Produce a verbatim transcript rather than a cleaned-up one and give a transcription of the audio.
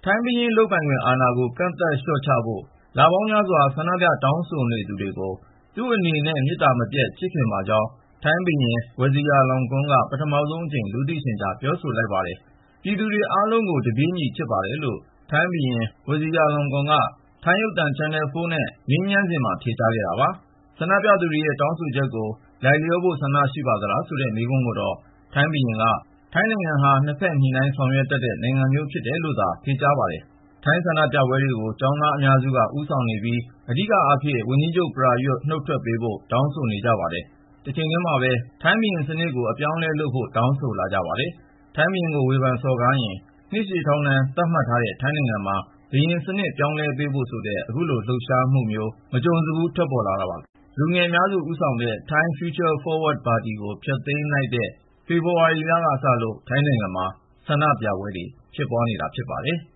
ထိုင်းဘုရင်လုပ်ပိုင်ခွင့်အာဏာကို ကန့်သတ်လျှော့ချဖို့ လပေါင်းများစွာ ဆန္ဒပြတောင်းဆိုနေသူတွေကို သူ့အနေနဲ့ မေတ္တာမပြတ်ချစ်ခင်ပါကြောင်း ထိုင်းဘုရင် ဝဇီရာလောင်ကွန်းက ပထမဆုံးအကြိမ် လူသိရှင်ကြား ပြောဆိုလိုက်ပါတယ်။ ပြည်သူတွေအားလုံးကို တပြေးညီချစ်ပါတယ်လို့ ထိုင်းဘုရင် ဝဇီရာလောင်ကွန်းက ထိုင်းရုပ်သံ Channel ဖိုးနဲ့ မေးမြန်းစဉ်မှာ ဖြေကြားခဲ့တာပါ။ ဆန္ဒပြသူတွေရဲ့ တောင်းဆိုချက်ကို လိုက်လျောဖို့ ဆန္ဒရှိပါသလားဆိုတဲ့ မေးခွန်းကိုတော့ ထိုင်းဘုရင်က ထိုင်းနိုင်ငံဟာ နှစ်ဖက်ညှိနှိုင်းဆောင်ရွက်တတ်တဲ့ နိုင်ငံမျိုးဖြစ်တယ်လို့သာ ဖြေကြားပါတယ်။ ထိုင်းဆန္ဒပြပွဲတွေကို ကျောင်းသားအများစုက ဦးဆောင်နေပြီး အဓိကအားဖြင့် ဝန်ကြီးချုပ် ပရာယွတ် နုတ်ထွက်ပေးဖို့ တောင်းဆိုနေကြပါတယ်။ တချိန်တည်းမှာပဲ ထိုင်းဘုရင်စနစ်ကို အပြောင်းအလဲလုပ်ဖို့ တောင်းဆိုလာကြပါတယ်။ ထိုင်းဘုရင်ကို ဝေဖန်စော်ကားရင် နှစ်ရှည်ထောင်ဒဏ် သတ်မှတ်ထားတဲ့ ထိုင်းနိုင်ငံမှာ ဘုရင်စနစ် ပြောင်းလဲပေးဖို့ဆိုတဲ့ အခုလို လှုပ်ရှားမှုမျိုး မကြုံစဖူး ထွက်ပေါ်လာတာပါ။ လူငယ်အများစု ဦးဆောင်တဲ့ Thai Future Forward ပါတီကို ဖျက်သိမ်းလိုက်တဲ့ ဖေဖော်ဝါရီလကစလို့ ထိုင်းနိုင်ငံမှာ ဆန္ဒပြပွဲတွေ ဖြစ်ပွားနေတာ ဖြစ်ပါတယ်။